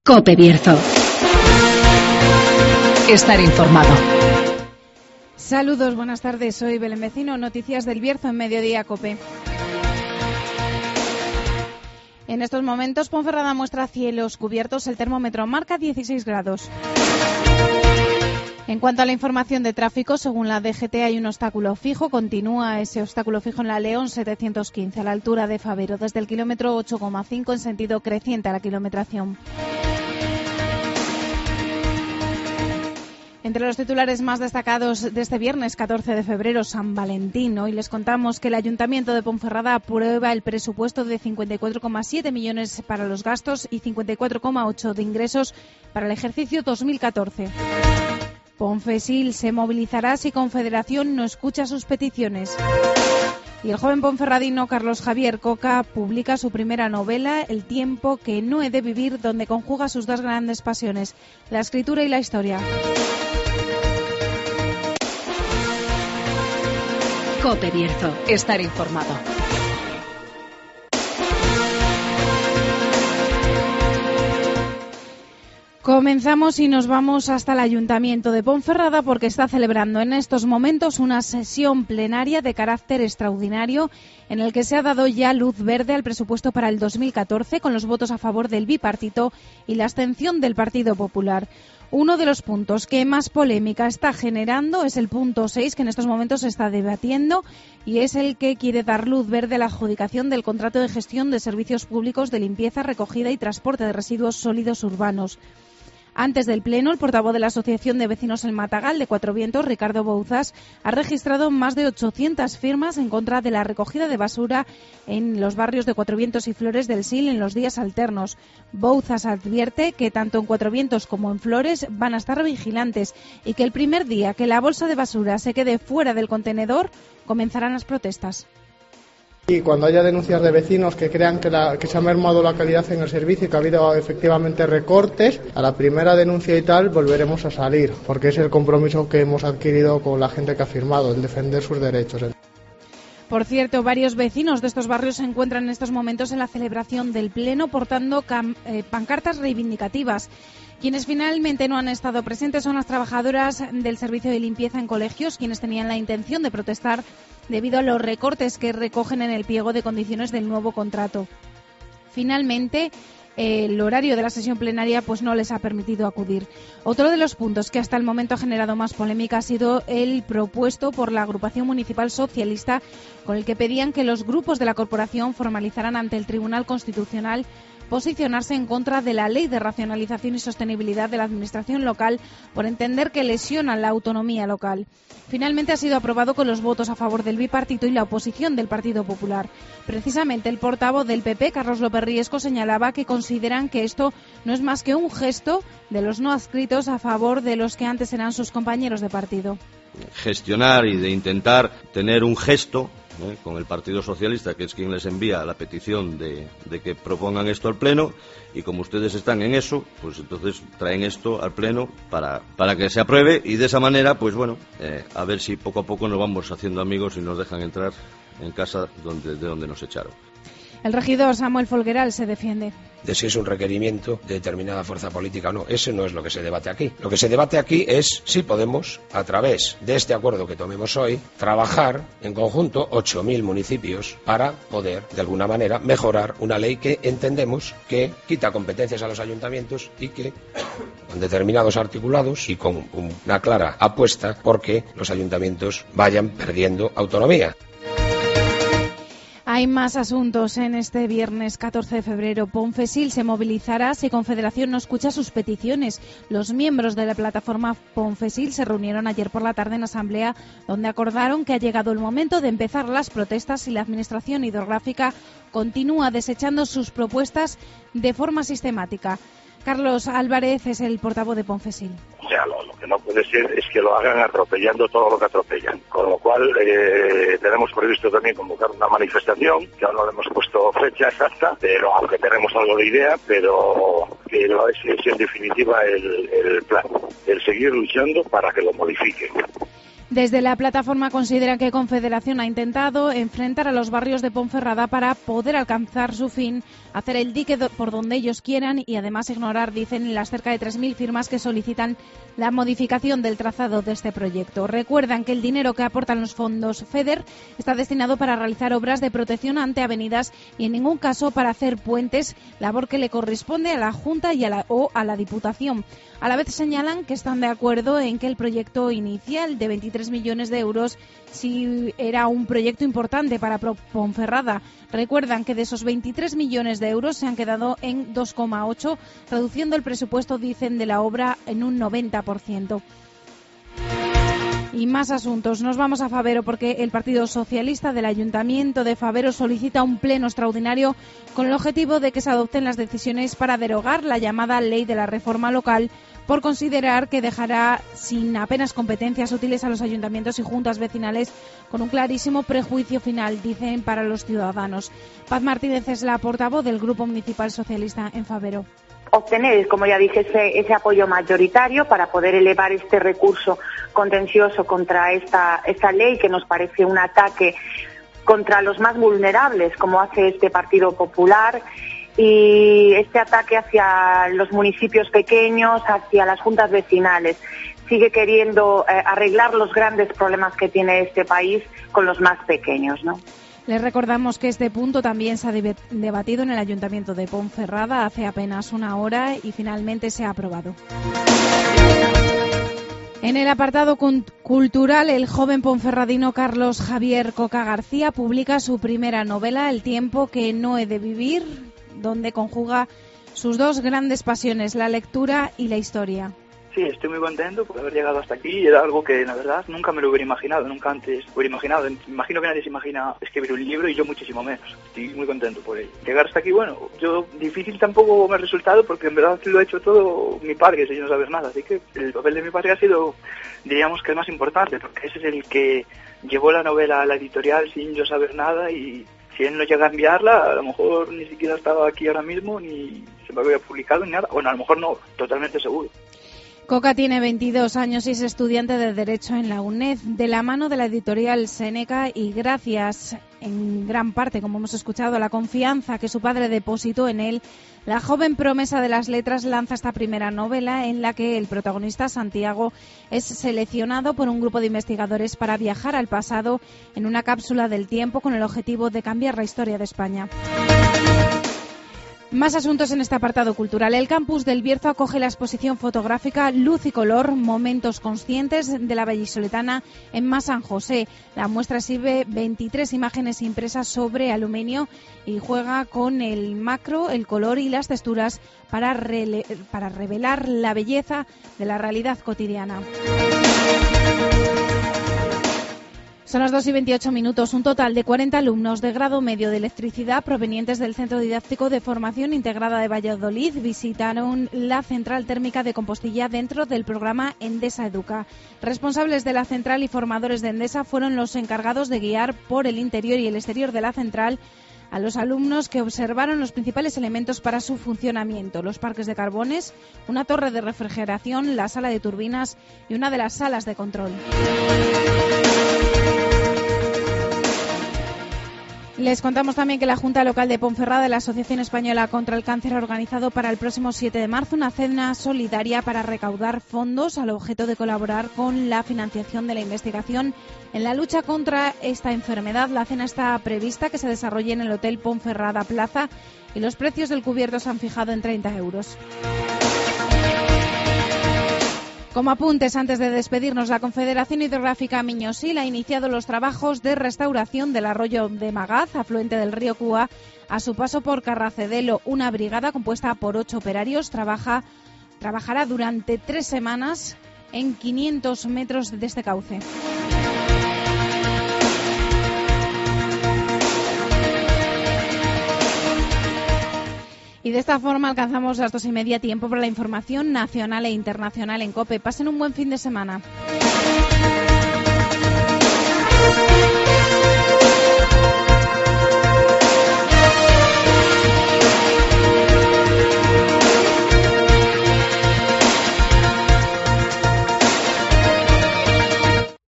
COPE Bierzo. Estar informado. Saludos, buenas tardes. Soy Belén Vecino. Noticias del Bierzo en Mediodía COPE. En estos momentos, Ponferrada muestra cielos cubiertos. El termómetro marca 16 grados. En cuanto a la información de tráfico, según la DGT hay un obstáculo fijo. Continúa ese obstáculo fijo en la León 715, a la altura de Favero, desde el kilómetro 8,5 en sentido creciente a la kilometración. Entre los titulares más destacados de este viernes 14 de febrero, San Valentín. Hoy les contamos que el Ayuntamiento de Ponferrada aprueba el presupuesto de 54,7 millones para los gastos y 54,8 de ingresos para el ejercicio 2014. Ponfesil se movilizará si Confederación no escucha sus peticiones. Y el joven ponferradino Carlos Javier Coca publica su primera novela, El tiempo que no he de vivir, donde conjuga sus dos grandes pasiones, la escritura y la historia. COPE Bierzo. Estar informado. Comenzamos y nos vamos hasta el Ayuntamiento de Ponferrada porque está celebrando en estos momentos una sesión plenaria de carácter extraordinario en el que se ha dado ya luz verde al presupuesto para el 2014 con los votos a favor del bipartito y la abstención del Partido Popular. Uno de los puntos que más polémica está generando es el punto 6, que en estos momentos se está debatiendo, y es el que quiere dar luz verde a la adjudicación del contrato de gestión de servicios públicos de limpieza, recogida y transporte de residuos sólidos urbanos. Antes del Pleno, el portavoz de la Asociación de Vecinos El Matagal de Cuatro Vientos, Ricardo Bouzas, ha registrado más de 800 firmas en contra de la recogida de basura en los barrios de Cuatro Vientos y Flores del Sil en los días alternos. Bouzas advierte que tanto en Cuatro Vientos como en Flores van a estar vigilantes y que el primer día que la bolsa de basura se quede fuera del contenedor comenzarán las protestas. Y cuando haya denuncias de vecinos que crean que se ha mermado la calidad en el servicio y que ha habido efectivamente recortes, a la primera denuncia y tal volveremos a salir, porque es el compromiso que hemos adquirido con la gente que ha firmado, el defender sus derechos. Por cierto, varios vecinos de estos barrios se encuentran en estos momentos en la celebración del Pleno portando pancartas reivindicativas. Quienes finalmente no han estado presentes son las trabajadoras del servicio de limpieza en colegios, quienes tenían la intención de protestar debido a los recortes que recogen en el pliego de condiciones del nuevo contrato. Finalmente, el horario de la sesión plenaria pues no les ha permitido acudir. Otro de los puntos que hasta el momento ha generado más polémica ha sido el propuesto por la agrupación municipal socialista, con el que pedían que los grupos de la corporación formalizaran ante el Tribunal Constitucional posicionarse en contra de la Ley de Racionalización y Sostenibilidad de la Administración Local por entender que lesiona la autonomía local. Finalmente ha sido aprobado con los votos a favor del bipartito y la oposición del Partido Popular. Precisamente el portavoz del PP, Carlos López Riesco, señalaba que consideran que esto no es más que un gesto de los no adscritos a favor de los que antes eran sus compañeros de partido. Gestionar y de intentar tener un gesto con el Partido Socialista, que es quien les envía la petición de que propongan esto al Pleno, y como ustedes están en eso, pues entonces traen esto al Pleno para que se apruebe, y de esa manera, pues bueno, a ver si poco a poco nos vamos haciendo amigos y nos dejan entrar en casa de donde nos echaron. El regidor Samuel Folgueral se defiende. De si es un requerimiento de determinada fuerza política o no. Ese no es lo que se debate aquí. Lo que se debate aquí es si podemos, a través de este acuerdo que tomemos hoy, trabajar en conjunto 8.000 municipios para poder, de alguna manera, mejorar una ley que entendemos que quita competencias a los ayuntamientos y que, con determinados articulados y con una clara apuesta porque los ayuntamientos vayan perdiendo autonomía. Hay más asuntos en este viernes 14 de febrero. Ponfesil se movilizará si Confederación no escucha sus peticiones. Los miembros de la plataforma Ponfesil se reunieron ayer por la tarde en asamblea, donde acordaron que ha llegado el momento de empezar las protestas y la Administración Hidrográfica continúa desechando sus propuestas de forma sistemática. Carlos Álvarez es el portavoz de Ponfesil. O sea, lo que no puede ser es que lo hagan atropellando todo lo que atropellan. Con lo cual, tenemos previsto también convocar una manifestación, que aún no le hemos puesto fecha exacta, pero aunque tenemos algo de idea, pero que no es en definitiva el plan, el seguir luchando para que lo modifiquen. Desde la plataforma consideran que Confederación ha intentado enfrentar a los barrios de Ponferrada para poder alcanzar su fin, hacer el dique por donde ellos quieran y además ignorar, dicen, las cerca de 3.000 firmas que solicitan la modificación del trazado de este proyecto. Recuerdan que el dinero que aportan los fondos FEDER está destinado para realizar obras de protección ante avenidas y en ningún caso para hacer puentes, labor que le corresponde a la Junta y a la Diputación. A la vez señalan que están de acuerdo en que el proyecto inicial de 23 millones de euros sí era un proyecto importante para Ponferrada. Recuerdan que de esos 23 millones de euros se han quedado en 2,8, reduciendo el presupuesto, dicen, de la obra en un 90%. Y más asuntos. Nos vamos a Fabero porque el Partido Socialista del Ayuntamiento de Fabero solicita un pleno extraordinario con el objetivo de que se adopten las decisiones para derogar la llamada Ley de la Reforma Local, por considerar que dejará sin apenas competencias útiles a los ayuntamientos y juntas vecinales, con un clarísimo prejuicio final, dicen, para los ciudadanos. Paz Martínez es la portavoz del Grupo Municipal Socialista en Fabero. Obtener, como ya dije, ese apoyo mayoritario para poder elevar este recurso contencioso contra esta ley, que nos parece un ataque contra los más vulnerables, como hace este Partido Popular, y este ataque hacia los municipios pequeños, hacia las juntas vecinales. Sigue queriendo arreglar los grandes problemas que tiene este país con los más pequeños, ¿no? Les recordamos que este punto también se ha debatido en el Ayuntamiento de Ponferrada hace apenas una hora y finalmente se ha aprobado. En el apartado cultural, el joven ponferradino Carlos Javier Coca García publica su primera novela, El tiempo que no he de vivir, donde conjuga sus dos grandes pasiones, la lectura y la historia. Sí, estoy muy contento por haber llegado hasta aquí. Era algo que, la verdad, nunca me lo hubiera imaginado, nunca antes hubiera imaginado. Imagino que nadie se imagina escribir un libro y yo muchísimo menos. Estoy muy contento por ello. Llegar hasta aquí, bueno, yo difícil tampoco me ha resultado porque en verdad lo ha hecho todo mi padre, sin no saber nada. Así que el papel de mi padre ha sido, diríamos que el más importante, porque ese es el que llevó la novela a la editorial sin yo saber nada y si él no llega a enviarla, a lo mejor ni siquiera estaba aquí ahora mismo, ni se me había publicado ni nada. Bueno, a lo mejor no, totalmente seguro. Coca tiene 22 años y es estudiante de Derecho en la UNED, de la mano de la editorial Seneca y gracias, en gran parte, como hemos escuchado, a la confianza que su padre depositó en él, la joven promesa de las letras lanza esta primera novela en la que el protagonista, Santiago, es seleccionado por un grupo de investigadores para viajar al pasado en una cápsula del tiempo con el objetivo de cambiar la historia de España. Más asuntos en este apartado cultural. El campus del Bierzo acoge la exposición fotográfica Luz y Color, Momentos Conscientes de la Vallisoletana en Mas San José. La muestra exhibe 23 imágenes impresas sobre aluminio y juega con el macro, el color y las texturas para revelar la belleza de la realidad cotidiana. Son las 2:28. Un total de 40 alumnos de grado medio de electricidad provenientes del Centro Didáctico de Formación Integrada de Valladolid visitaron la central térmica de Compostilla dentro del programa Endesa Educa. Responsables de la central y formadores de Endesa fueron los encargados de guiar por el interior y el exterior de la central a los alumnos que observaron los principales elementos para su funcionamiento: los parques de carbones, una torre de refrigeración, la sala de turbinas y una de las salas de control. Les contamos también que la Junta Local de Ponferrada de la Asociación Española contra el Cáncer ha organizado para el próximo 7 de marzo una cena solidaria para recaudar fondos al objeto de colaborar con la financiación de la investigación en la lucha contra esta enfermedad. La cena está prevista que se desarrolle en el Hotel Ponferrada Plaza y los precios del cubierto se han fijado en 30 euros. Como apuntes, antes de despedirnos, la Confederación Hidrográfica Miñosil ha iniciado los trabajos de restauración del arroyo de Magaz, afluente del río Cúa, a su paso por Carracedelo. Una brigada compuesta por 8 operarios trabajará durante 3 semanas en 500 metros de este cauce. Y de esta forma alcanzamos las 2:30, tiempo para la información nacional e internacional en COPE. Pasen un buen fin de semana.